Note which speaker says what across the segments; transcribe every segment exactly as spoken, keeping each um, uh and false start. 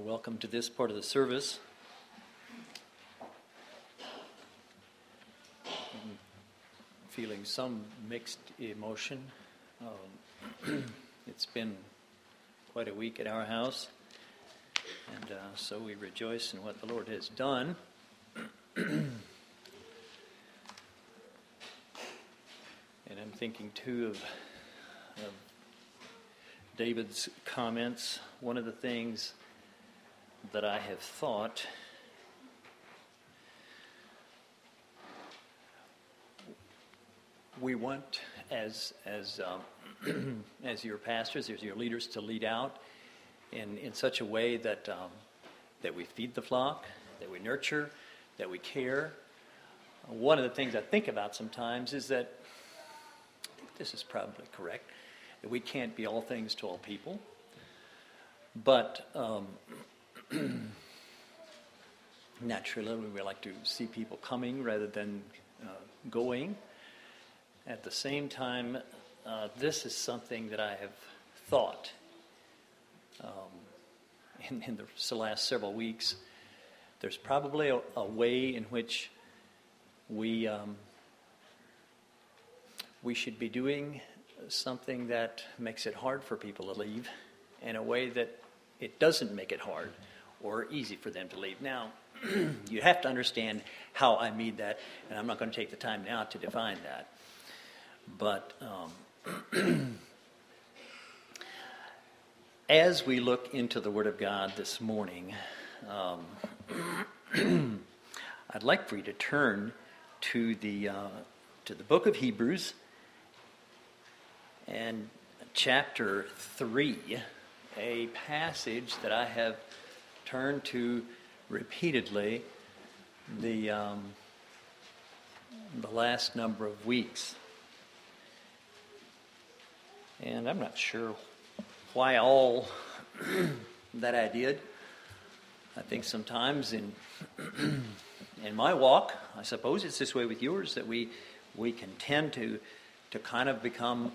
Speaker 1: Welcome to this part of the service. I'm feeling some mixed emotion. Um, it's been quite a week at our house, and uh, so we rejoice in what the Lord has done. And I'm thinking too of, of David's comments. One of the things that I have thought we want as as um, as your pastors, as your leaders, to lead out in, in such a way that um, that we feed the flock, that we nurture, that we care. One of the things I think about sometimes is that I think this is probably correct, that we can't be all things to all people, but um, naturally, we like to see people coming rather than uh, going. At the same time, uh, this is something that I have thought um, in, in the last several weeks. There's probably a, a way in which we um, we should be doing something that makes it hard for people to leave, in a way that it doesn't make it hard or easy for them to leave. Now, you have to understand how I mean that, and I'm not going to take the time now to define that. But um, as we look into the Word of God this morning, um, I'd like for you to turn to the uh, to the book of Hebrews and chapter three, a passage that I have turned to repeatedly the um, the last number of weeks. And I'm not sure why all that I did. I think sometimes in in my walk, I suppose it's this way with yours, that we we can tend to to kind of become,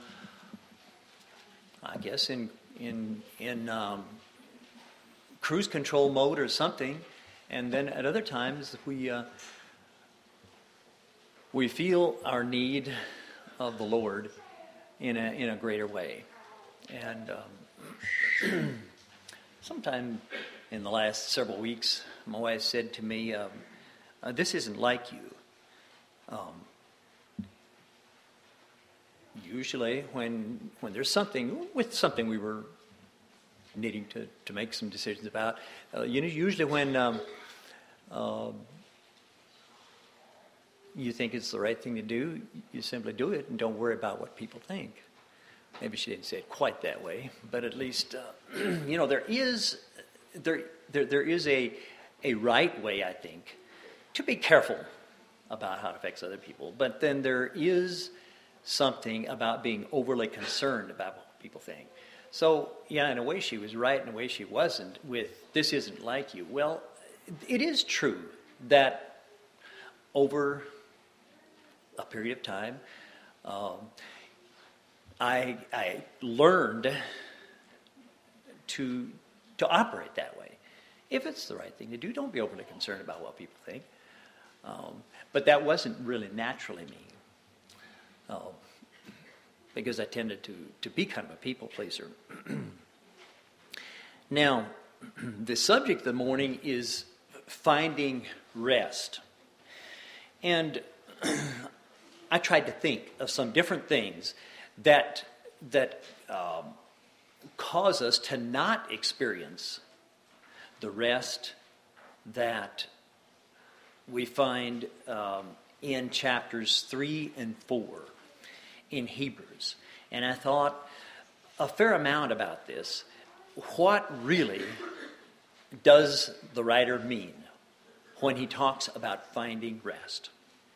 Speaker 1: I guess, in in in um, cruise control mode or something, and then at other times we uh, we feel our need of the Lord in a in a greater way. And um, sometime in the last several weeks, my wife said to me, um, uh, "This isn't like you." Um, usually, when when there's something with something we were needing to, to make some decisions about, uh, you know, usually when um, uh, you think it's the right thing to do, you simply do it and don't worry about what people think. Maybe she didn't say it quite that way, but at least uh, you know there is there there there is a a right way, I think, to be careful about how it affects other people. But then there is something about being overly concerned about what people think. So, yeah, in a way she was right, in a way she wasn't, with "this isn't like you." Well, it is true that over a period of time, um, I, I learned to to operate that way. If it's the right thing to do, don't be overly concerned about what people think. Um, but that wasn't really naturally me. Um, because I tended to, to be kind of a people pleaser. Now, the subject of the morning is finding rest. And I tried to think of some different things that that um, cause us to not experience the rest that we find um, in chapters three and four in Hebrews. And I thought a fair amount about this. What really does the writer mean when he talks about finding rest?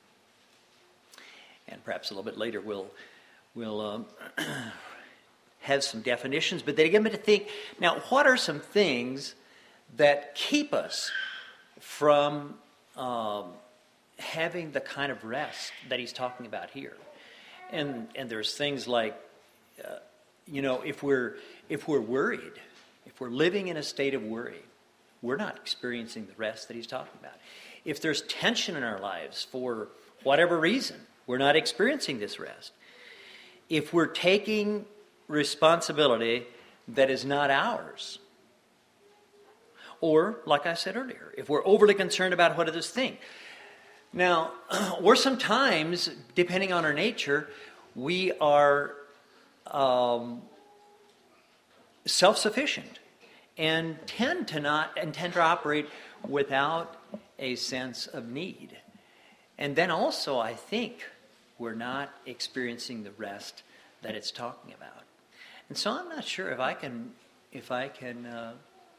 Speaker 1: And perhaps a little bit later we'll we'll um, have some definitions, but they get me to think, now, what are some things that keep us from um, having the kind of rest that he's talking about here? And and there's things like, uh, you know, if we're if we're worried, if we're living in a state of worry, we're not experiencing the rest that he's talking about. If there's tension in our lives for whatever reason, we're not experiencing this rest. If we're taking responsibility that is not ours, or, like I said earlier, if we're overly concerned about what others think. Now, or sometimes, depending on our nature, we are um, self-sufficient and tend to not and tend to operate without a sense of need. And then also, I think we're not experiencing the rest that it's talking about. And so I'm not sure if I can, if I can uh,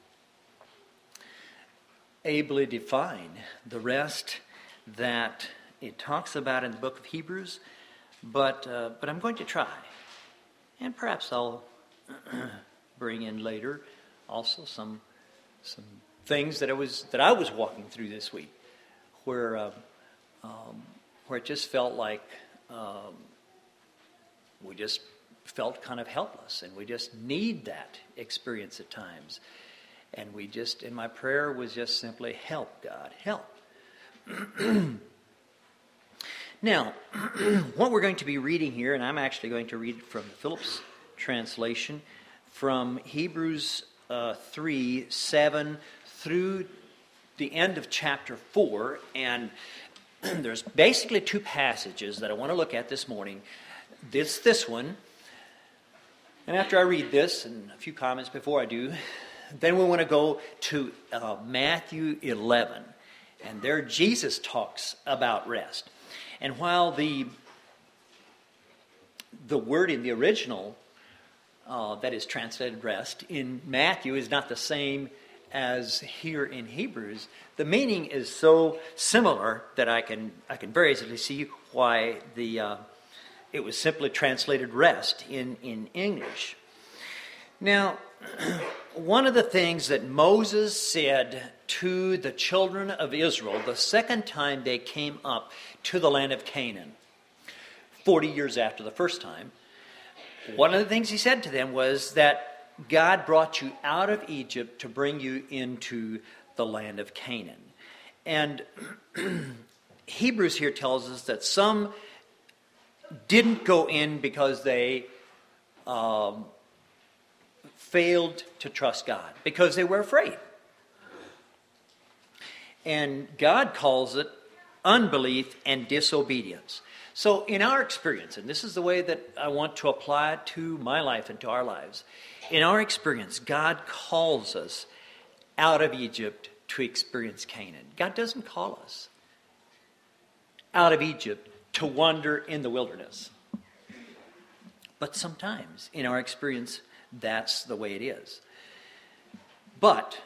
Speaker 1: ably define the rest that it talks about in the book of Hebrews, but uh, but I'm going to try, and perhaps I'll bring in later also some some things that I was that I was walking through this week, where uh, um, where it just felt like um, we just felt kind of helpless, and we just need that experience at times. And we just, and my prayer was just simply, help, God, help. Now, what we're going to be reading here, and I'm actually going to read from the Phillips translation, from Hebrews uh, three, seven through the end of chapter four. And there's basically two passages that I want to look at this morning. This, this one, and after I read this, and a few comments before I do, then we want to go to uh, Matthew eleven. And there Jesus talks about rest. And while the, the word in the original uh, that is translated rest in Matthew is not the same as here in Hebrews, the meaning is so similar that I can I can very easily see why the uh, it was simply translated rest in, in English. Now, one of the things that Moses said to the children of Israel the second time they came up to the land of Canaan, forty years after the first time, one of the things he said to them was that God brought you out of Egypt to bring you into the land of Canaan. And Hebrews here tells us that some didn't go in because they um, failed to trust God, because they were afraid. And God calls it unbelief and disobedience. So in our experience, and this is the way that I want to apply it to my life and to our lives, in our experience, God calls us out of Egypt to experience Canaan. God doesn't call us out of Egypt to wander in the wilderness. But sometimes, in our experience, that's the way it is. But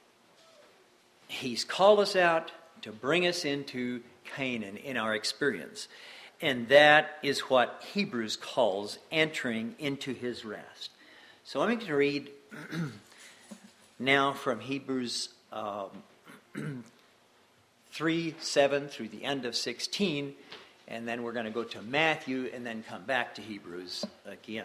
Speaker 1: He's called us out to bring us into Canaan in our experience. And that is what Hebrews calls entering into His rest. So I'm going to read now from Hebrews um, three, seven through the end of sixteen. And then we're going to go to Matthew and then come back to Hebrews again.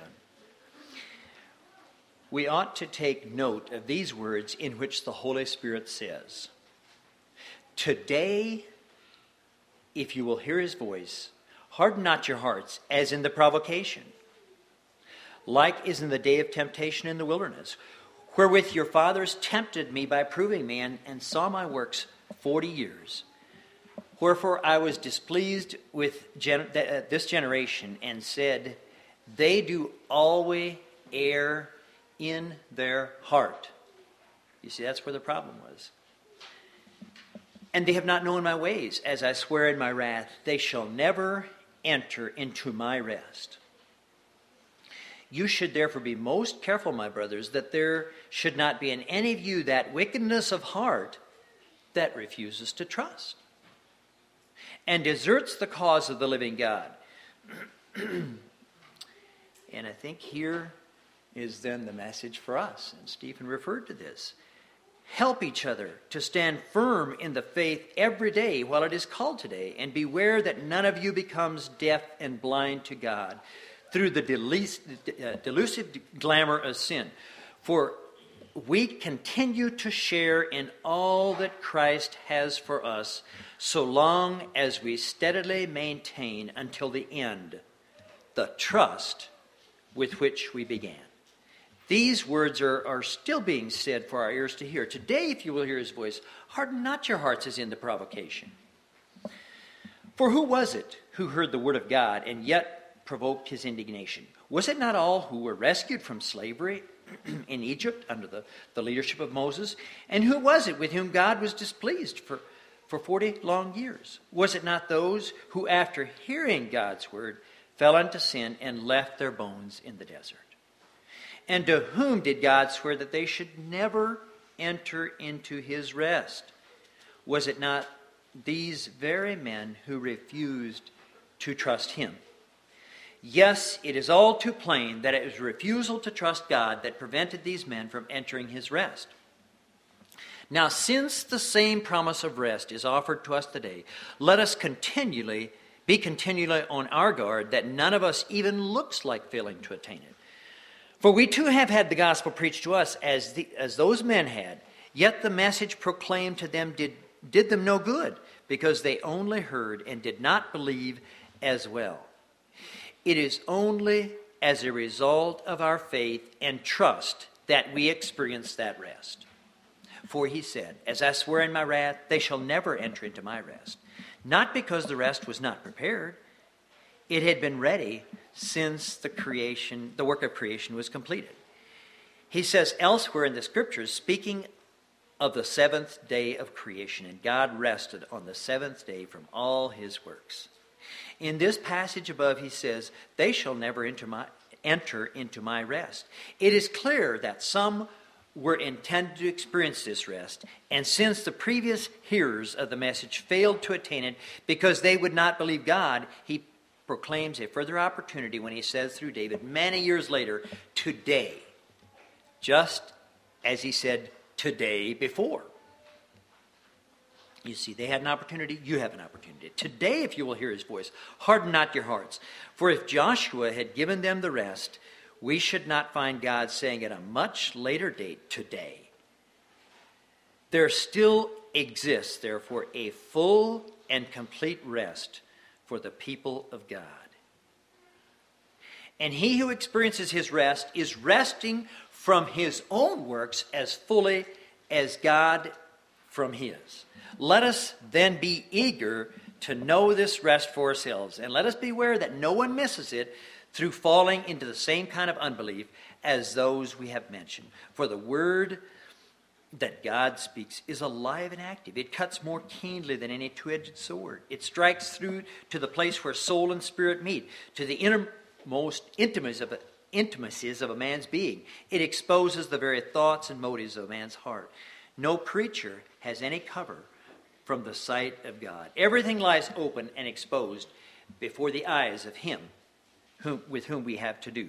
Speaker 1: We ought to take note of these words in which the Holy Spirit says, "Today, if you will hear His voice, harden not your hearts as in the provocation, like is in the day of temptation in the wilderness, wherewith your fathers tempted me by proving me, and, and saw my works forty years. Wherefore I was displeased with gen- th- uh, this generation, and said, they do always err in their heart." You see, that's where the problem was. "And they have not known my ways, as I swear in my wrath, they shall never enter into my rest. You should therefore be most careful, my brothers, that there should not be in any of you that wickedness of heart that refuses to trust, and deserts the cause of the living God." And I think here is then the message for us, and Stephen referred to this. Help each other to stand firm in the faith every day while it is called today, and beware that none of you becomes deaf and blind to God through the delusive glamour of sin. For we continue to share in all that Christ has for us, so long as we steadily maintain until the end the trust with which we began. These words are, are still being said for our ears to hear. Today, if you will hear his voice, harden not your hearts as in the provocation. For who was it who heard the word of God and yet provoked his indignation? Was it not all who were rescued from slavery in Egypt under the, the leadership of Moses? And who was it with whom God was displeased for, for forty long years? Was it not those who, after hearing God's word, fell into sin and left their bones in the desert? And to whom did God swear that they should never enter into his rest? Was it not these very men who refused to trust him? Yes, it is all too plain that it was refusal to trust God that prevented these men from entering his rest. Now, since the same promise of rest is offered to us today, let us continually be continually on our guard that none of us even looks like failing to attain it. For we too have had the gospel preached to us as the, as those men had, yet the message proclaimed to them did, did them no good, because they only heard and did not believe as well. It is only as a result of our faith and trust that we experience that rest. For he said, as I swear in my wrath, they shall never enter into my rest. Not because the rest was not prepared. It had been ready since the creation, the work of creation was completed. He says elsewhere in the scriptures, speaking of the seventh day of creation, and God rested on the seventh day from all his works. In this passage above, he says, they shall never enter, my, enter into my rest. It is clear that some were intended to experience this rest, and since the previous hearers of the message failed to attain it because they would not believe God, he proclaims a further opportunity when he says through David many years later, today, just as he said today before. You see, they had an opportunity, you have an opportunity. Today, if you will hear his voice, harden not your hearts. For if Joshua had given them the rest, we should not find God saying at a much later date, today. There still exists, therefore, a full and complete rest for the people of God. And he who experiences his rest is resting from his own works as fully as God from his. Let us then be eager to know this rest for ourselves, and let us beware that no one misses it through falling into the same kind of unbelief as those we have mentioned. For the word that God speaks is alive and active. It cuts more keenly than any two-edged sword. It strikes through to the place where soul and spirit meet, to the innermost intimacies of, intimacies of a man's being. It exposes the very thoughts and motives of a man's heart. No creature has any cover from the sight of God. Everything lies open and exposed before the eyes of him whom, with whom we have to do.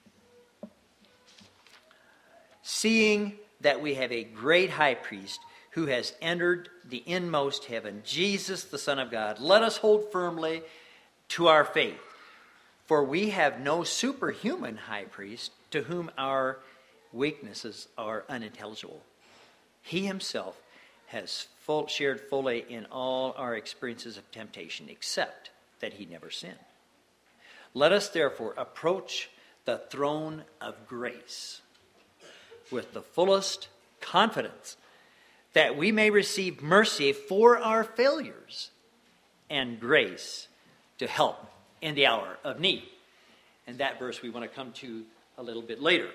Speaker 1: Seeing that we have a great high priest who has entered the inmost heaven, Jesus, the Son of God, let us hold firmly to our faith. For we have no superhuman high priest to whom our weaknesses are unintelligible. He himself has full, shared fully in all our experiences of temptation, except that he never sinned. Let us therefore approach the throne of grace with the fullest confidence that we may receive mercy for our failures and grace to help in the hour of need. And that verse we want to come to a little bit later.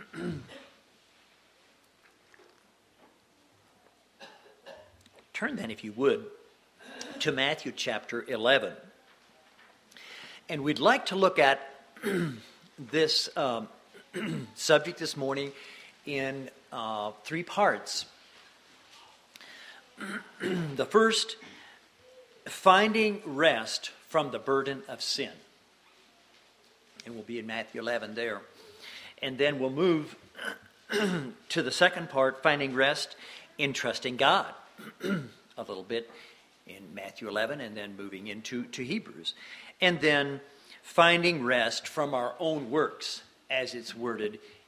Speaker 1: Turn then, if you would, to Matthew chapter eleven. And we'd like to look at this um, subject this morning in uh, three parts. The first, finding rest from the burden of sin. And we'll be in Matthew eleven there. And then we'll move to the second part, finding rest in trusting God. A little bit in Matthew eleven, and then moving into to Hebrews. And then finding rest from our own works, as it's worded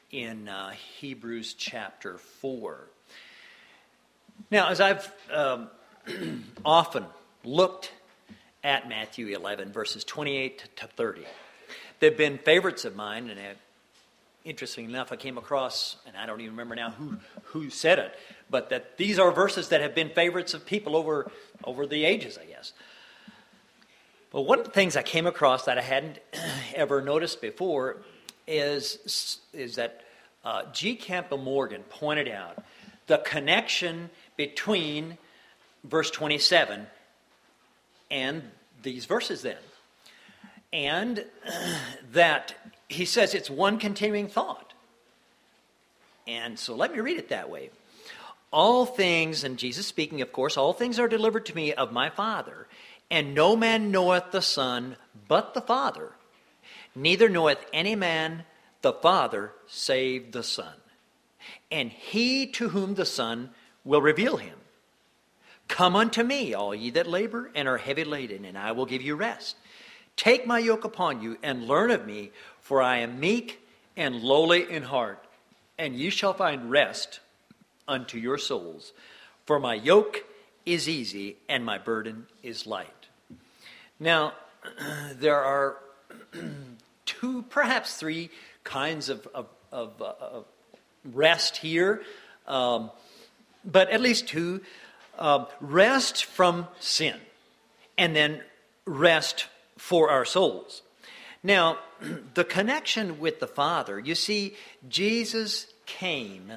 Speaker 1: in uh, Hebrews chapter four. Now, as I've um, often looked at Matthew eleven, verses twenty-eight to thirty, they've been favorites of mine, and I've, interestingly enough, I came across, and I don't even remember now who, who said it, but that these are verses that have been favorites of people over, over the ages, I guess. But one of the things I came across that I hadn't ever noticed before is, is that uh, G. Campbell Morgan pointed out the connection between verse twenty-seven and these verses then. And that he says it's one continuing thought. And so let me read it that way. All things, and Jesus speaking, of course, all things are delivered to me of my Father, and no man knoweth the Son but the Father, neither knoweth any man the Father save the Son, and he to whom the Son will reveal him. Come unto me, all ye that labor and are heavy laden, and I will give you rest. Take my yoke upon you, and learn of me, for I am meek and lowly in heart, and ye shall find rest unto your souls. For my yoke is easy, and my burden is light. Now, there are two, perhaps three kinds of, of, of, uh, of rest here, um, but at least two. Um, rest from sin, and then rest for our souls. Now, the connection with the Father, you see, Jesus came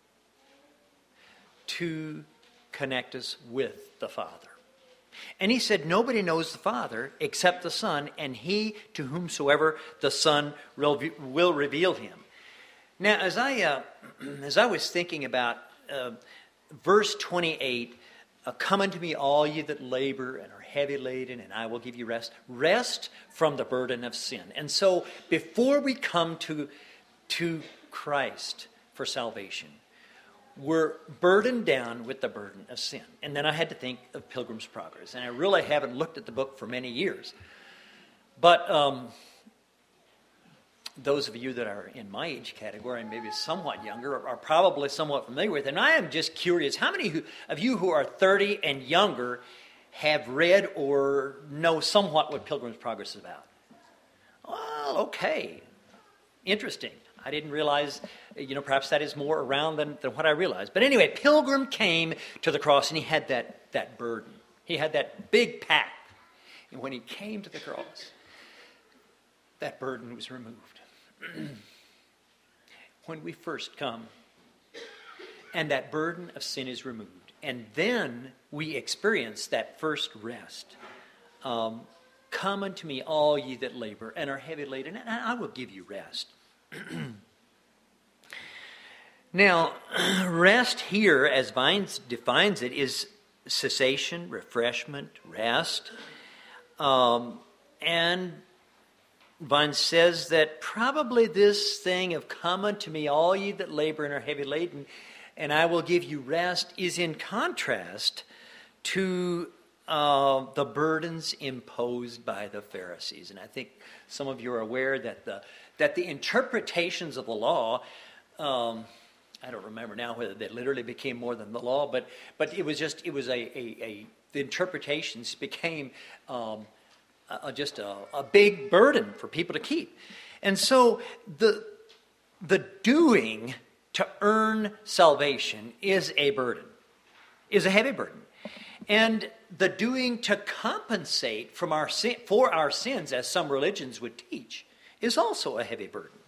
Speaker 1: to connect us with the Father. And he said, nobody knows the Father except the Son, and he to whomsoever the Son will reveal him. Now, as I uh, as I was thinking about uh, verse twenty-eight, uh, come unto me all ye that labor and are heavy laden, and I will give you rest. Rest from the burden of sin. And so, before we come to, to Christ for salvation, we're burdened down with the burden of sin. And then I had to think of Pilgrim's Progress. And I really haven't looked at the book for many years. But um, those of you that are in my age category, and maybe somewhat younger, are, are probably somewhat familiar with it. And I am just curious, how many who, of you who are thirty and younger have read or know somewhat what Pilgrim's Progress is about? Well, okay. Interesting. I didn't realize, you know, perhaps that is more around than, than what I realized. But anyway, Pilgrim came to the cross and he had that, that burden. He had that big pack. And when he came to the cross, that burden was removed. When we first come, and that burden of sin is removed, and then we experience that first rest. Um, Come unto me, all ye that labor and are heavy laden, and I will give you rest. Now, rest here, as Vines defines it, is cessation, refreshment, rest. Um, and Vines says that probably this thing of come unto me, all ye that labor and are heavy laden, and I will give you rest, is in contrast to uh, the burdens imposed by the Pharisees. And I think some of you are aware that the that the interpretations of the law, um, I don't remember now whether they literally became more than the law, but but it was just it was a a, a the interpretations became um, a, just a, a big burden for people to keep, and so the the doing to earn salvation is a burden, is a heavy burden. And the doing to compensate from our sin, for our sins, as some religions would teach, is also a heavy burden.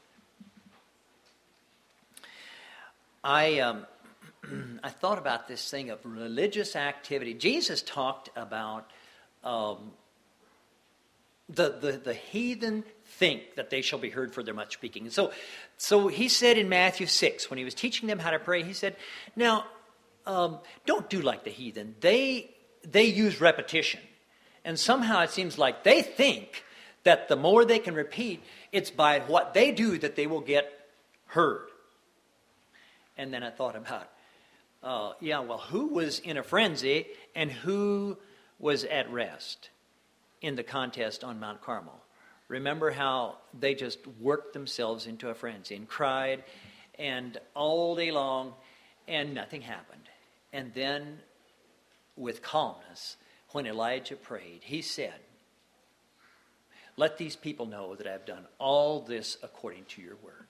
Speaker 1: I um, I thought about this thing of religious activity. Jesus talked about um, the, the the heathen think that they shall be heard for their much speaking. And so, so he said in Matthew six, when he was teaching them how to pray, he said, now, um, don't do like the heathen. They they use repetition. And somehow it seems like they think that the more they can repeat, it's by what they do that they will get heard. And then I thought about, uh, yeah, well, who was in a frenzy and who was at rest in the contest on Mount Carmel? Remember how they just worked themselves into a frenzy and cried and all day long, and nothing happened. And then, with calmness, when Elijah prayed, he said, "Let these people know that I have done all this according to your word."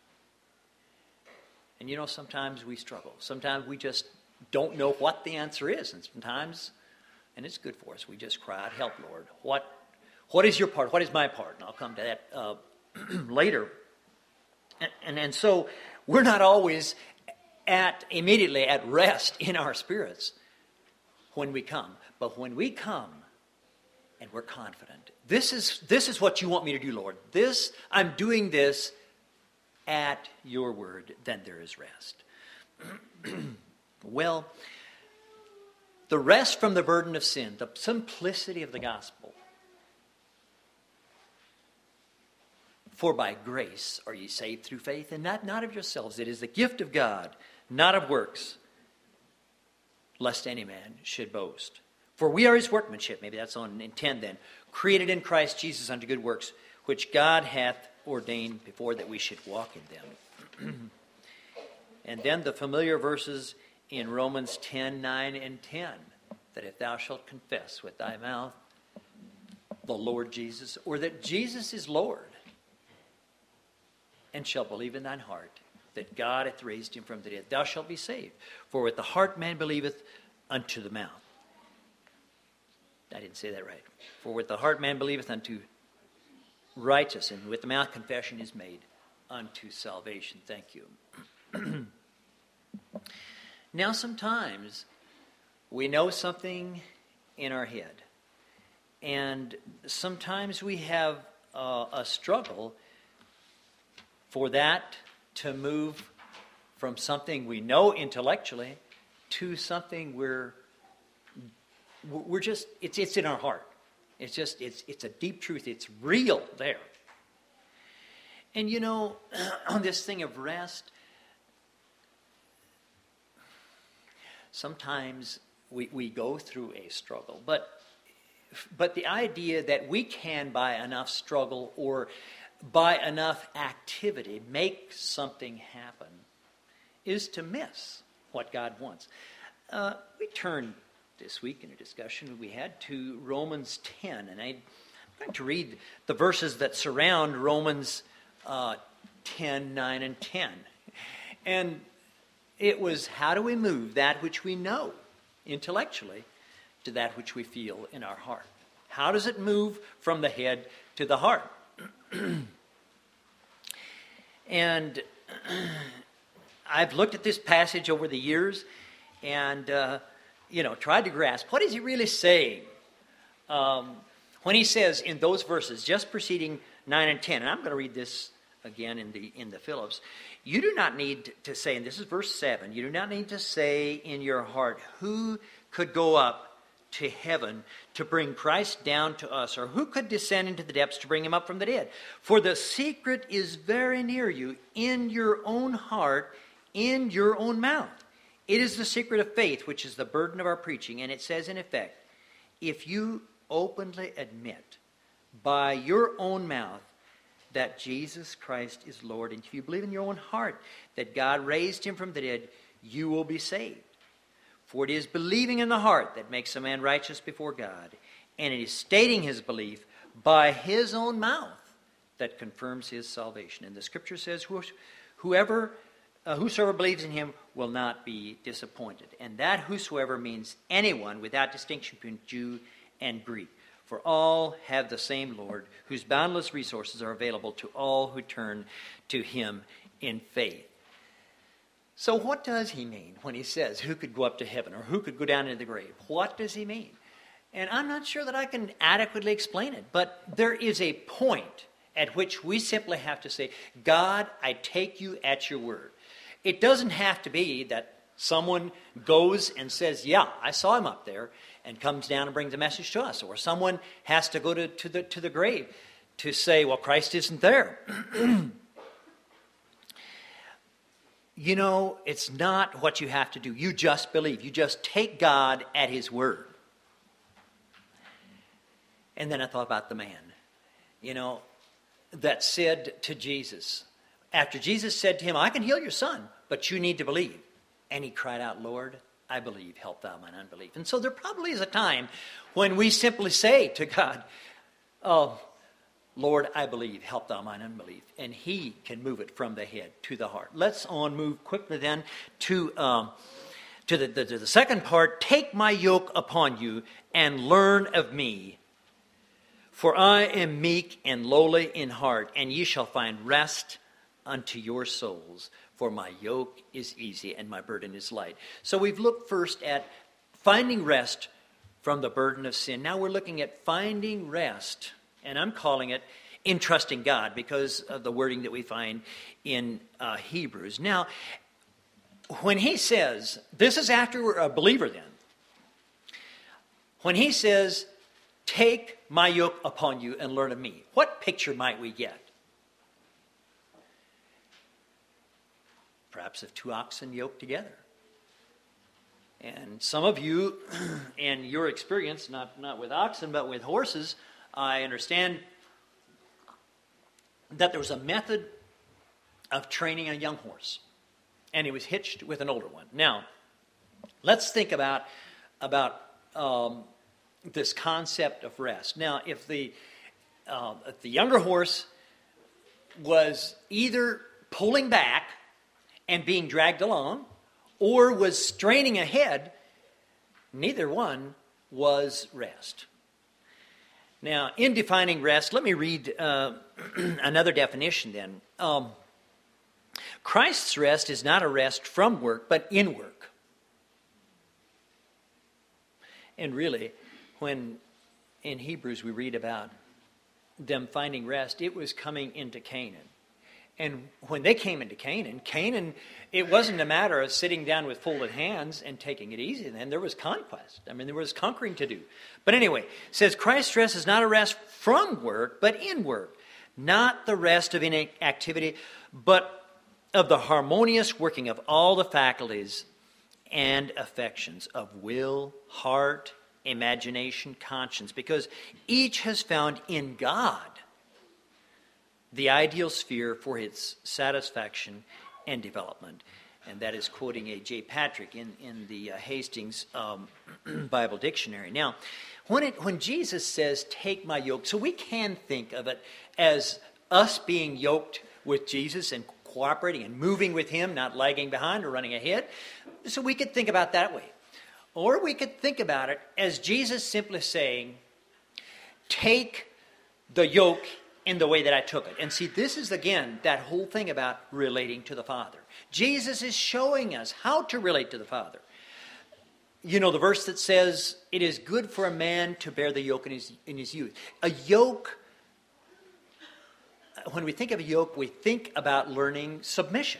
Speaker 1: And you know, sometimes we struggle. Sometimes we just don't know what the answer is. And sometimes, and it's good for us, we just cry out, "Help, Lord. What, what is your part? What is my part?" And I'll come to that uh, later. And, and, and so we're not always at immediately at rest in our spirits when we come. But when we come and we're confident, this is this is what you want me to do, Lord. This, I'm doing this at your word, then there is rest. Well, the rest from the burden of sin, the simplicity of the gospel. For by grace are ye saved through faith, and that not of yourselves. It is the gift of God, not of works, lest any man should boast. For we are his workmanship, maybe that's on in ten then, created in Christ Jesus unto good works, which God hath ordained before that we should walk in them. And then the familiar verses in Romans ten, nine, and ten, that if thou shalt confess with thy mouth the Lord Jesus, or that Jesus is Lord, and shalt believe in thine heart that God hath raised him from the dead, thou shalt be saved. For with the heart man believeth unto the mouth. I didn't say that right. For with the heart man believeth unto righteous, and with the mouth confession is made unto salvation. Thank you. Now sometimes we know something in our head, and sometimes we have uh, a struggle for that to move from something we know intellectually to something we're we're just it's it's in our heart. It's just it's it's a deep truth. It's real there. And you know, on this thing of rest, sometimes we, we go through a struggle, but but the idea that we can, by enough struggle or by enough activity, make something happen is to miss what God wants. Uh, we turned this week in a discussion we had to Romans ten, and I'm going to read the verses that surround Romans uh, ten, nine, and ten. And it was, how do we move that which we know intellectually to that which we feel in our heart? How does it move from the head to the heart? And I've looked at this passage over the years and, uh, you know, tried to grasp, what is he really saying? Um, when he says in those verses, just preceding nine and ten, and I'm going to read this again in the in the Phillips, you do not need to say, and this is verse seven, you do not need to say in your heart, who could go up to heaven to bring Christ down to us, or who could descend into the depths to bring him up from the dead? For the secret is very near you, in your own heart, in your own mouth. It is the secret of faith, which is the burden of our preaching. And it says in effect, if you openly admit by your own mouth that Jesus Christ is Lord, and if you believe in your own heart that God raised him from the dead, you will be saved. For it is believing in the heart that makes a man righteous before God, and it is stating his belief by his own mouth that confirms his salvation. And the scripture says, whoever, uh, whosoever believes in him will not be disappointed. And that whosoever means anyone without distinction between Jew and Greek. For all have the same Lord, whose boundless resources are available to all who turn to him in faith. So what does he mean when he says, who could go up to heaven, or who could go down into the grave? What does he mean? And I'm not sure that I can adequately explain it, but there is a point at which we simply have to say, God, I take you at your word. It doesn't have to be that someone goes and says, yeah, I saw him up there, and comes down and brings a message to us. Or someone has to go to, to, the, to the grave to say, well, Christ isn't there. You know, it's not what you have to do. You just believe. You just take God at his word. And then I thought about the man, you know, that said to Jesus, after Jesus said to him, I can heal your son, but you need to believe. And he cried out, Lord, I believe, help thou mine unbelief. And so there probably is a time when we simply say to God, oh, Lord, I believe, help thou mine unbelief. And he can move it from the head to the heart. Let's on move quickly then to, um, to, the, the, to the second part. Take my yoke upon you and learn of me. For I am meek and lowly in heart, and ye shall find rest unto your souls. For my yoke is easy and my burden is light. So we've looked first at finding rest from the burden of sin. Now we're looking at finding rest, and I'm calling it in trusting God because of the wording that we find in uh, Hebrews. Now, when he says, this is after we're a believer then. When he says, take my yoke upon you and learn of me, what picture might we get? Perhaps of two oxen yoked together. And some of you, and your experience, not, not with oxen, but with horses, I understand that there was a method of training a young horse. And he was hitched with an older one. Now, let's think about, about um, this concept of rest. Now, if the, uh, if the younger horse was either pulling back and being dragged along, or was straining ahead, neither one was rest. Now, in defining rest, let me read uh, another definition then. Um, Christ's rest is not a rest from work, but in work. And really, when in Hebrews we read about them finding rest, it was coming into Canaan. And when they came into Canaan, Canaan, it wasn't a matter of sitting down with folded hands and taking it easy. Then there was conquest. I mean, there was conquering to do. But anyway, it says, Christ's rest is not a rest from work, but in work. Not the rest of any activity, but of the harmonious working of all the faculties and affections of will, heart, imagination, conscience. Because each has found in God the ideal sphere for its satisfaction and development. And that is quoting A J Patrick in, in the uh, Hastings um, Bible Dictionary. Now, when, it, when Jesus says, take my yoke, so we can think of it as us being yoked with Jesus and cooperating and moving with him, not lagging behind or running ahead. So we could think about that way. Or we could think about it as Jesus simply saying, take the yoke in the way that I took it. And see, this is, again, that whole thing about relating to the Father. Jesus is showing us how to relate to the Father. You know, the verse that says, it is good for a man to bear the yoke in his, in his youth. A yoke, when we think of a yoke, we think about learning submission.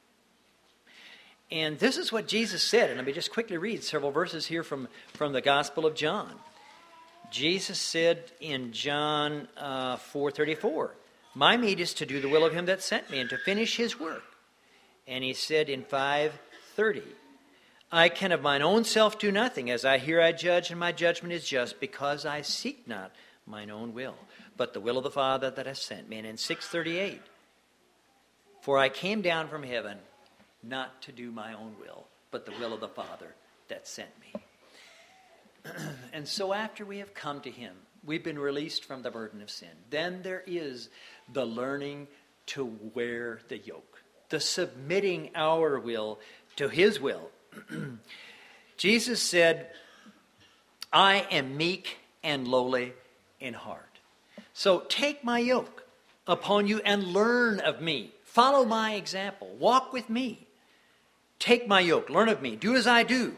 Speaker 1: And this is what Jesus said. And let me just quickly read several verses here from, from the Gospel of John. Jesus said in John uh, four thirty-four, my meat is to do the will of him that sent me and to finish his work. And he said in five thirty, I can of mine own self do nothing. As I hear I judge, and my judgment is just, because I seek not mine own will, but the will of the Father that has sent me. And in six thirty-eight, for I came down from heaven not to do my own will, but the will of the Father that sent me. And so after we have come to him, we've been released from the burden of sin. Then there is the learning to wear the yoke, the submitting our will to his will. Jesus said, I am meek and lowly in heart. So take my yoke upon you and learn of me. Follow my example. Walk with me. Take my yoke. Learn of me. Do as I do.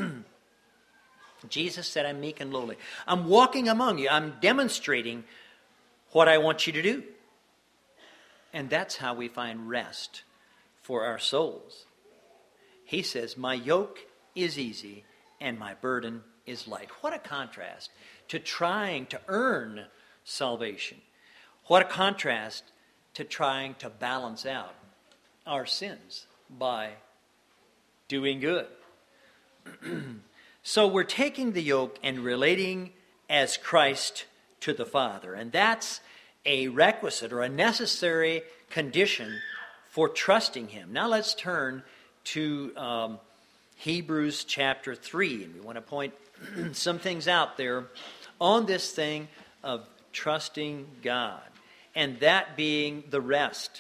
Speaker 1: Jesus said, I'm meek and lowly. I'm walking among you. I'm demonstrating what I want you to do. And that's how we find rest for our souls. He says, my yoke is easy and my burden is light. What a contrast to trying to earn salvation. What a contrast to trying to balance out our sins by doing good. So we're taking the yoke and relating as Christ to the Father. And that's a requisite or a necessary condition for trusting him. Now let's turn to um, Hebrews chapter three, and we want to point some things out there on this thing of trusting God, and that being the rest,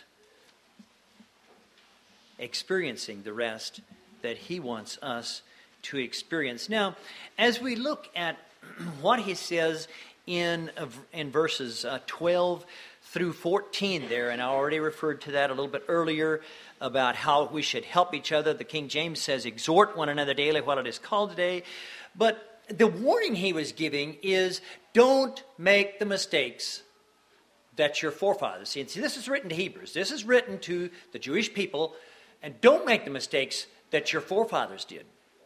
Speaker 1: experiencing the rest that he wants us to experience. Now, as we look at what he says in, in verses uh, twelve through fourteen there, and I already referred to that a little bit earlier about how we should help each other. The King James says, exhort one another daily while it is called today. But the warning he was giving is, don't make the mistakes that your forefathers. See, see, this is written to Hebrews. This is written to the Jewish people, and don't make the mistakes that your forefathers did.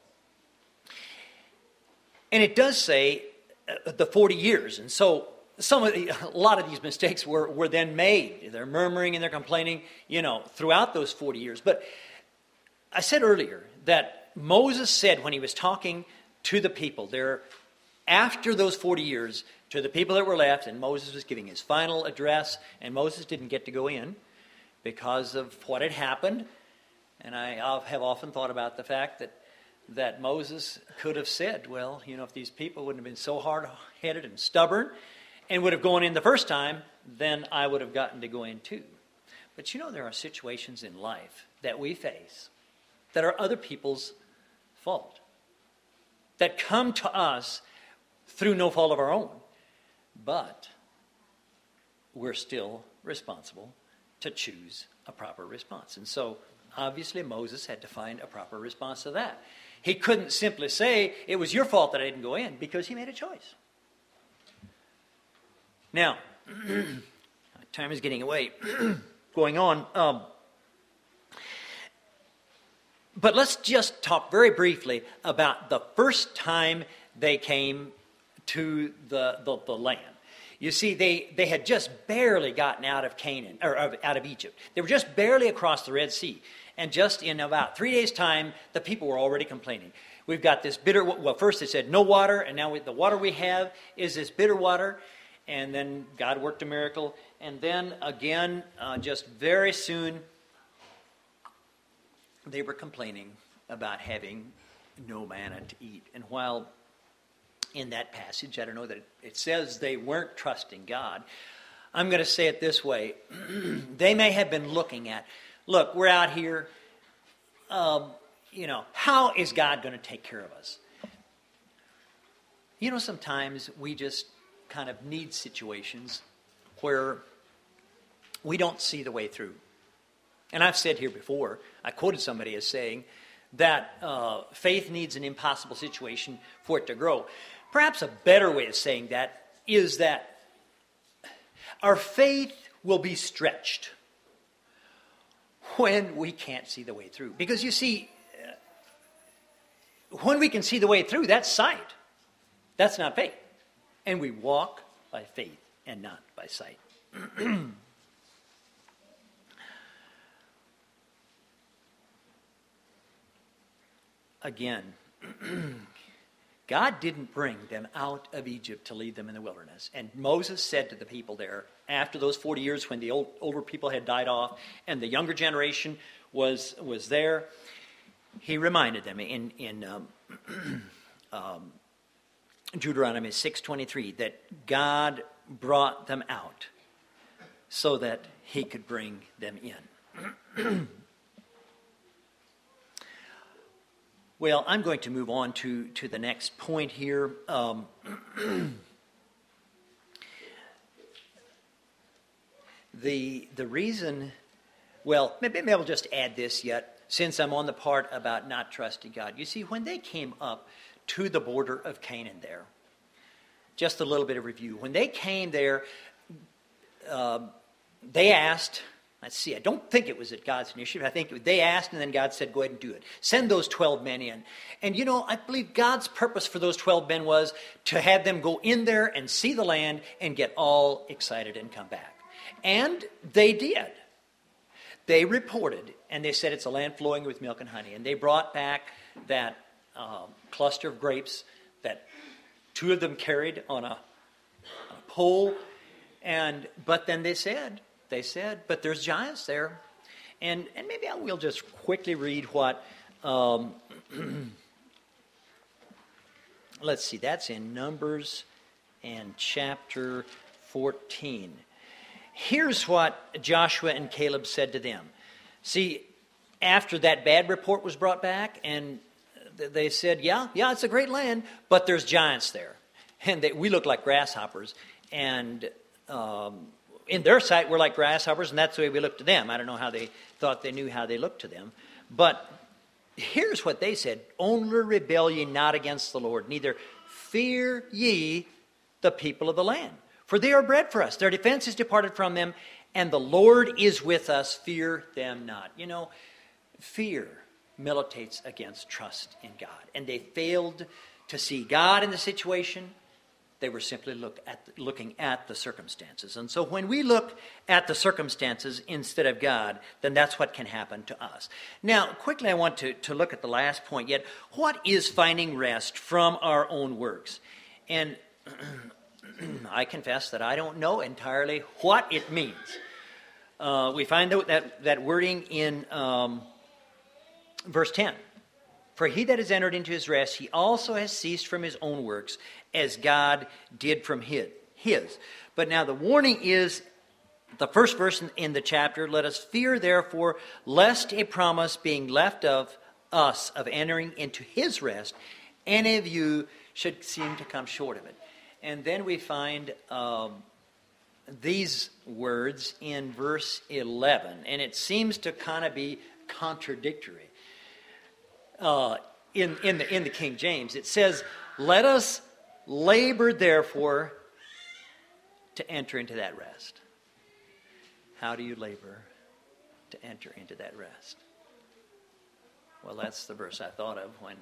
Speaker 1: And it does say uh, the forty years, and so some of the, a lot of these mistakes were, were then made. They're murmuring and they're complaining, you know, throughout those forty years. But I said earlier that Moses said when he was talking to the people there after those forty years to the people that were left, and Moses was giving his final address, and Moses didn't get to go in because of what had happened. And I have often thought about the fact that that Moses could have said, well, you know, if these people wouldn't have been so hard-headed and stubborn and would have gone in the first time, then I would have gotten to go in too. But you know, there are situations in life that we face that are other people's fault, that come to us through no fault of our own. But we're still responsible to choose a proper response. And so, obviously, Moses had to find a proper response to that. He couldn't simply say, it was your fault that I didn't go in, because he made a choice. Now, time is getting away, going on. Um, but let's just talk very briefly about the first time they came to the, the, the land. You see, they, they had just barely gotten out of Canaan, or out of Egypt. They were just barely across the Red Sea. And just in about three days' time, the people were already complaining. We've got this bitter, well, first they said no water, and now we, the water we have is this bitter water. And then God worked a miracle. And then again, uh, just very soon, they were complaining about having no manna to eat. And while in that passage, I don't know that it, it says they weren't trusting God, I'm going to say it this way. They may have been looking at, look, we're out here, um, you know, how is God going to take care of us? You know, sometimes we just kind of need situations where we don't see the way through. And I've said here before, I quoted somebody as saying that uh, faith needs an impossible situation for it to grow. Perhaps a better way of saying that is that our faith will be stretched when we can't see the way through. Because you see, when we can see the way through, that's sight. That's not faith. And we walk by faith and not by sight. Again, God didn't bring them out of Egypt to lead them in the wilderness. And Moses said to the people there, after those forty years when the old, older people had died off and the younger generation was, was there, he reminded them in, in um, um, Deuteronomy six twenty-three that God brought them out so that he could bring them in. Well, I'm going to move on to, to the next point here. Um, the the reason, well, maybe, maybe I'll just add this yet, since I'm on the part about not trusting God. You see, when they came up to the border of Canaan there, just a little bit of review. When they came there, uh, they asked... Let's see, I don't think it was at God's initiative. I think they asked and then God said, go ahead and do it. Send those twelve men in. And you know, I believe God's purpose for those twelve men was to have them go in there and see the land and get all excited and come back. And they did. They reported and they said it's a land flowing with milk and honey. And they brought back that um, cluster of grapes that two of them carried on a, on a pole. And but then they said... They said, but there's giants there. And, and maybe I will just quickly read what, um, let's see, that's in Numbers and chapter fourteen. Here's what Joshua and Caleb said to them. See, after that bad report was brought back, and they said, yeah, yeah, it's a great land, but there's giants there. And they, we look like grasshoppers. And um, in their sight, we're like grasshoppers, and that's the way we look to them. I don't know how they thought they knew how they looked to them. But here's what they said. Only rebel ye not against the Lord, neither fear ye the people of the land. For they are bread for us. Their defense is departed from them, and the Lord is with us. Fear them not. You know, fear militates against trust in God. And they failed to see God in the situation. They were simply look at the, looking at the circumstances. And so when we look at the circumstances instead of God, then that's what can happen to us. Now, quickly I want to, to look at the last point yet. What is finding rest from our own works? And I confess that I don't know entirely what it means. Uh, we find out that, that wording in um, verse ten. For he that has entered into his rest, he also has ceased from his own works, as God did from his. his. But now the warning is, the first verse in the chapter, let us fear therefore, lest a promise being left of us of entering into his rest, any of you should seem to come short of it. And then we find um, these words in verse eleven, and it seems to kind of be contradictory. Uh, in, in, the, in the King James, it says, let us labor therefore to enter into that rest. How do you labor to enter into that rest? Well, that's the verse I thought of when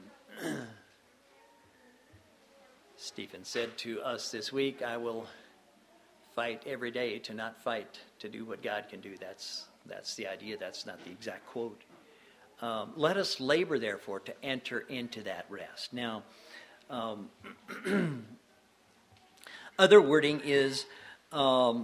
Speaker 1: Stephen said to us this week, I will fight every day to not fight to do what God can do. That's, that's the idea. That's not the exact quote. Um, let us labor, therefore, to enter into that rest. Now, um, other wording is, um,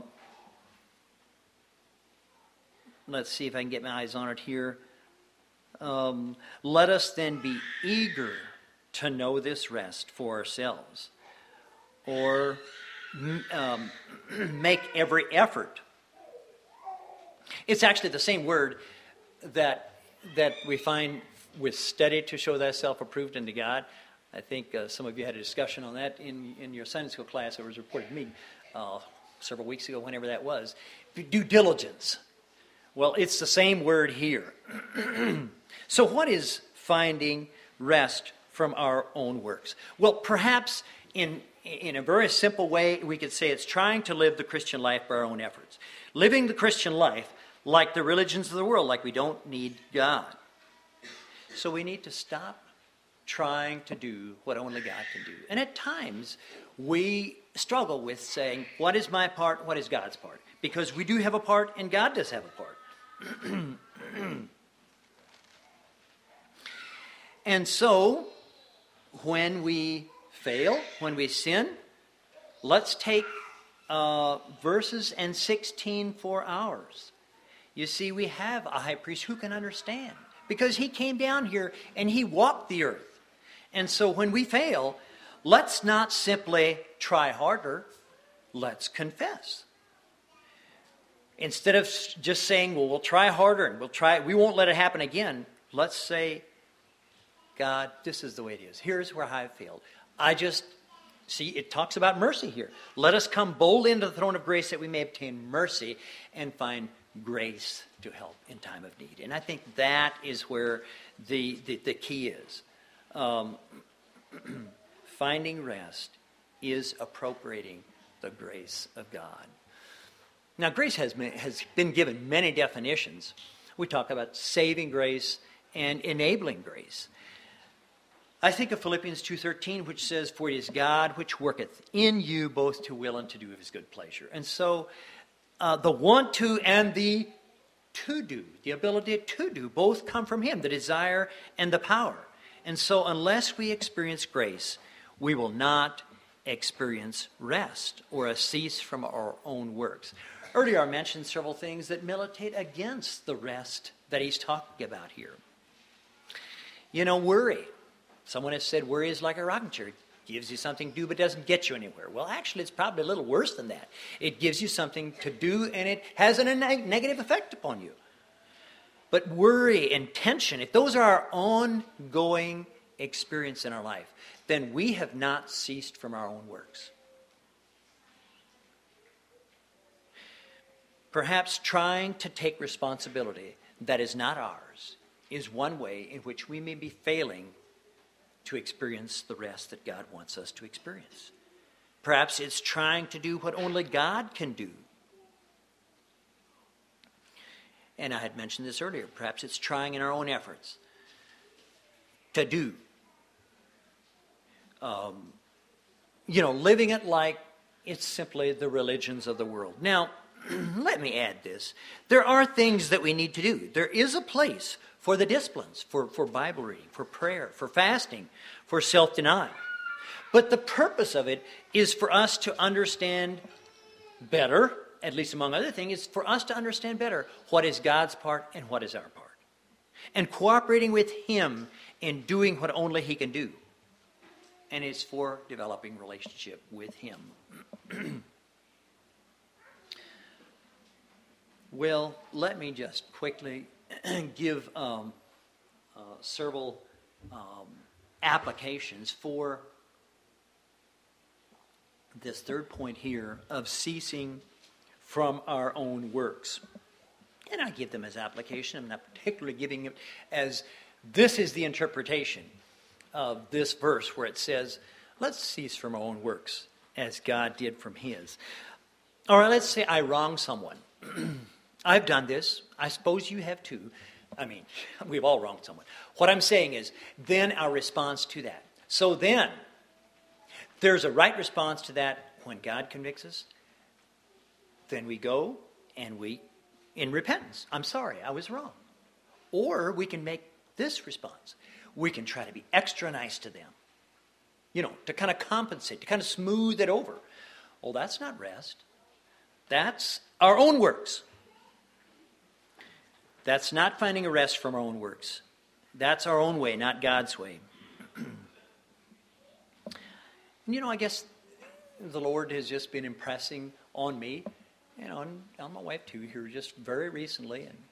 Speaker 1: let's see if I can get my eyes on it here. Um, let us then be eager to know this rest for ourselves, or um, make every effort. It's actually the same word that that we find with study to show thyself approved unto God. I think uh, some of you had a discussion on that in, in your Sunday school class. It was reported to me uh, several weeks ago, whenever that was. Due diligence. Well, it's the same word here. So what is finding rest from our own works? Well, perhaps in, in a very simple way, we could say it's trying to live the Christian life by our own efforts. Living the Christian life like the religions of the world, like we don't need God. So we need to stop trying to do what only God can do. And at times, we struggle with saying, what is my part, what is God's part? Because we do have a part, and God does have a part. And so, when we fail, when we sin, let's take uh, verses and sixteen for ours. You see, we have a high priest who can understand, because he came down here and he walked the earth. And so when we fail, let's not simply try harder, let's confess. Instead of just saying, well, we'll try harder and we'll try, we won't let it happen again, let's say, God, this is the way it is. Here's where I failed. I just, see, it talks about mercy here. Let us come boldly into the throne of grace that we may obtain mercy and find grace to help in time of need. And I think that is where the, the, the key is. Um, finding rest is appropriating the grace of God. Now, grace has been, has been given many definitions. We talk about saving grace and enabling grace. I think of Philippians two thirteen, which says, for it is God which worketh in you both to will and to do of his good pleasure. And so uh, the want to and the to do, the ability to do, both come from him, the desire and the power. And so unless we experience grace, we will not experience rest or a cease from our own works. Earlier I mentioned several things that militate against the rest that he's talking about here. You know, worry. Someone has said worry is like a rocking chair. It gives you something to do but doesn't get you anywhere. Well, actually, it's probably a little worse than that. It gives you something to do and it has a neg- negative effect upon you. But worry and tension, if those are our ongoing experience in our life, then we have not ceased from our own works. Perhaps trying to take responsibility that is not ours is one way in which we may be failing to experience the rest that God wants us to experience. Perhaps it's trying to do what only God can do. And I had mentioned this earlier. Perhaps it's trying in our own efforts to do. Um, you know, living it like it's simply the religions of the world. Now, let me add this. There are things that we need to do. There is a place for the disciplines, for, for Bible reading, for prayer, for fasting, for self-denial. But the purpose of it is for us to understand better, at least among other things, is for us to understand better what is God's part and what is our part. And cooperating with Him in doing what only He can do. And it's for developing relationship with Him. Well, let me just quickly give um, uh, several um, applications for this third point here of ceasing from our own works. And I give them as application. I'm not particularly giving it as this is the interpretation of this verse where it says, let's cease from our own works as God did from His. All right, let's say I wrong someone. I've done this. I suppose you have too. I mean, we've all wronged someone. What I'm saying is, then our response to that. So then, there's a right response to that when God convicts us. Then we go and we, in repentance, I'm sorry, I was wrong. Or we can make this response. We can try to be extra nice to them. You know, to kind of compensate, to kind of smooth it over. Well, that's not rest. That's our own works. That's not finding a rest from our own works. That's our own way, not God's way. You know, I guess the Lord has just been impressing on me, and on, on my wife too, here just very recently. And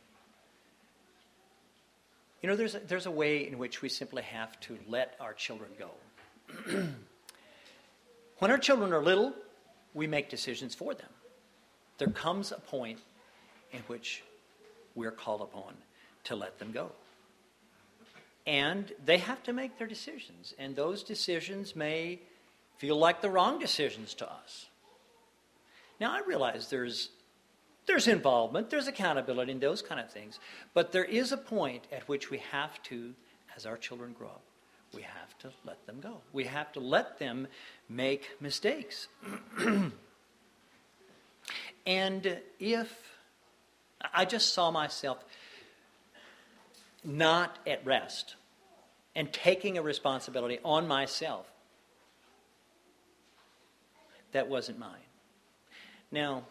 Speaker 1: you know, there's a, there's a way in which we simply have to let our children go. When our children are little, we make decisions for them. There comes a point in which we're called upon to let them go. And they have to make their decisions. And those decisions may feel like the wrong decisions to us. Now, I realize there's there's involvement, there's accountability in those kind of things. But there is a point at which we have to, as our children grow up, we have to let them go. We have to let them make mistakes. And if I just saw myself not at rest and taking a responsibility on myself, that wasn't mine. Now,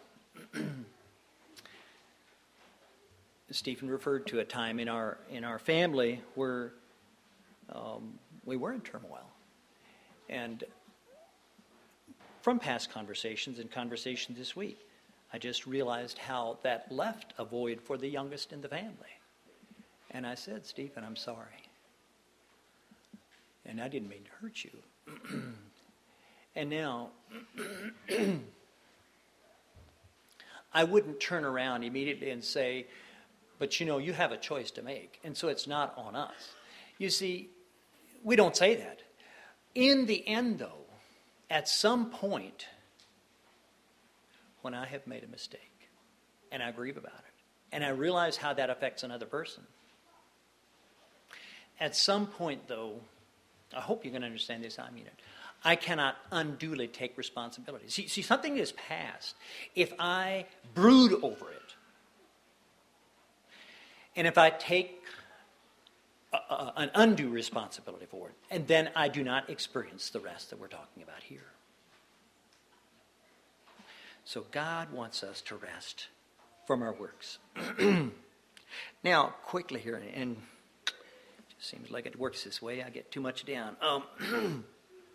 Speaker 1: Stephen referred to a time in our in our family where um, we were in turmoil. And from past conversations and conversations this week, I just realized how that left a void for the youngest in the family. And I said, Stephen, I'm sorry. And I didn't mean to hurt you. And now, I wouldn't turn around immediately and say, but you know, you have a choice to make. And so it's not on us. You see, we don't say that. In the end, though, at some point, when I have made a mistake, and I grieve about it, and I realize how that affects another person, at some point, though, I hope you can understand this, I mean it, I cannot unduly take responsibility. See, see, something is past. If I brood over it, and if I take a, a, an undue responsibility for it, and then I do not experience the rest that we're talking about here. So God wants us to rest from our works. Now, quickly here, and it just seems like it works this way. I get too much down. Um,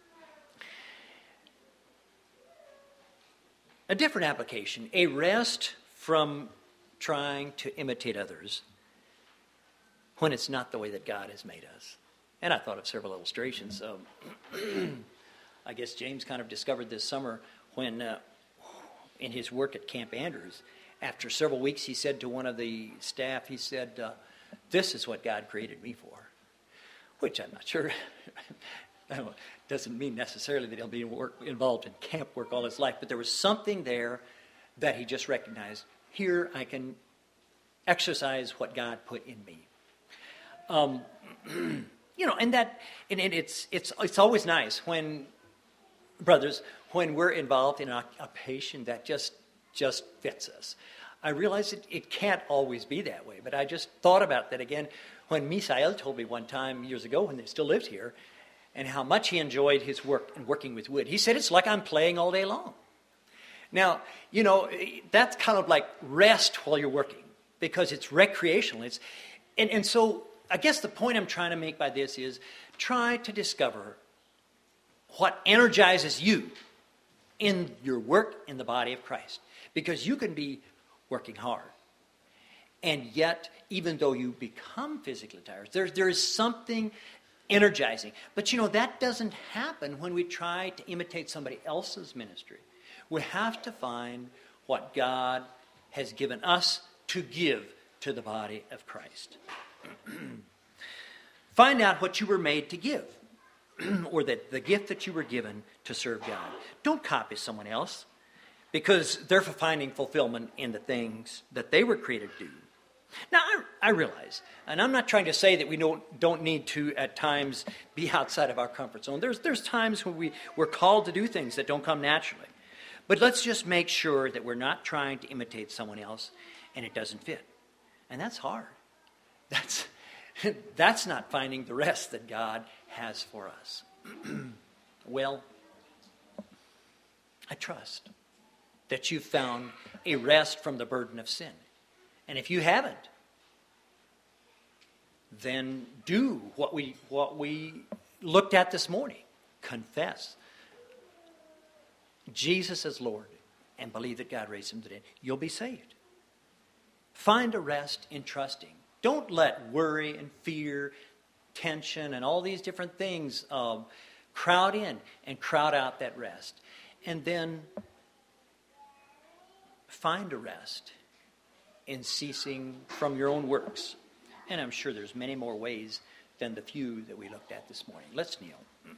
Speaker 1: a different application, a rest from trying to imitate others when it's not the way that God has made us. And I thought of several illustrations. Um, I guess James kind of discovered this summer when, uh, in his work at Camp Andrews, after several weeks, he said to one of the staff, he said, uh, this is what God created me for. Which I'm not sure, doesn't mean necessarily that he'll be work, involved in camp work all his life, but there was something there that he just recognized. Here I can exercise what God put in me. Um, you know, and that, and, and it's it's it's always nice when, brothers, when we're involved in an occupation that just just fits us. I realize it, it can't always be that way, but I just thought about that again when Misael told me one time years ago when they still lived here, and how much he enjoyed his work and working with wood. He said, it's like I'm playing all day long. Now, you know, that's kind of like rest while you're working, because it's recreational. It's, and, and so I guess the point I'm trying to make by this is try to discover what energizes you in your work in the body of Christ. Because you can be working hard, and yet, even though you become physically tired, there, there is something energizing. But you know, that doesn't happen when we try to imitate somebody else's ministry. We have to find what God has given us to give to the body of Christ. Find out what you were made to give, or that the gift that you were given to serve God. Don't copy someone else, because they're finding fulfillment in the things that they were created to do. Now, I, I realize, and I'm not trying to say that we don't, don't need to, at times, be outside of our comfort zone. There's, there's times when we, we're called to do things that don't come naturally. But let's just make sure that we're not trying to imitate someone else, and it doesn't fit. And that's hard. That's, that's not finding the rest that God has for us. Well, I trust that you've found a rest from the burden of sin. And if you haven't, then do what we what we looked at this morning. Confess Jesus as Lord and believe that God raised him from the dead. You'll be saved. Find a rest in trusting. Don't let worry and fear, tension, and all these different things um, crowd in and crowd out that rest. And then find a rest in ceasing from your own works. And I'm sure there's many more ways than the few that we looked at this morning. Let's kneel.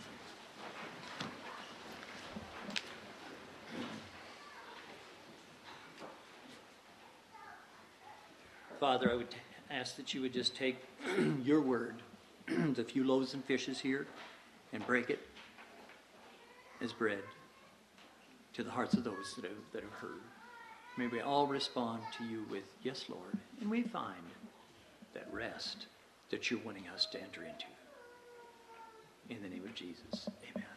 Speaker 1: Father, I would ask that you would just take your word, the few loaves and fishes here, and break it as bread to the hearts of those that have, that have heard. May we all respond to you with, yes, Lord, and we find that rest that you're wanting us to enter into. In the name of Jesus, amen.